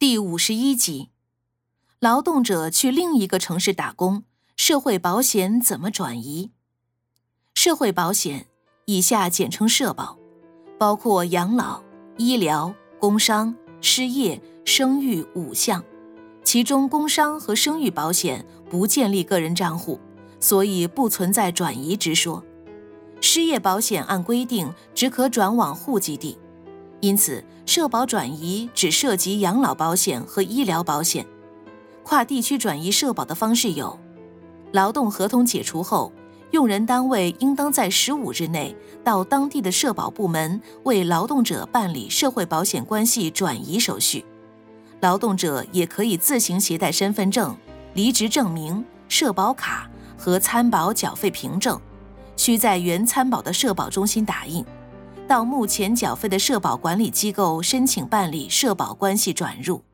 第51集，劳动者去另一个城市打工，社会保险怎么转移？社会保险以下简称社保，包括养老、医疗、工伤、失业、生育5项，其中工伤和生育保险不建立个人账户，所以不存在转移之说。失业保险按规定只可转往户籍地，因此社保转移只涉及养老保险和医疗保险。跨地区转移社保的方式有：劳动合同解除后，用人单位应当在15日内到当地的社保部门为劳动者办理社会保险关系转移手续。劳动者也可以自行携带身份证、离职证明、社保卡和参保缴费凭证，需在原参保的社保中心打印，到目前缴费的社保管理机构申请办理社保关系转入。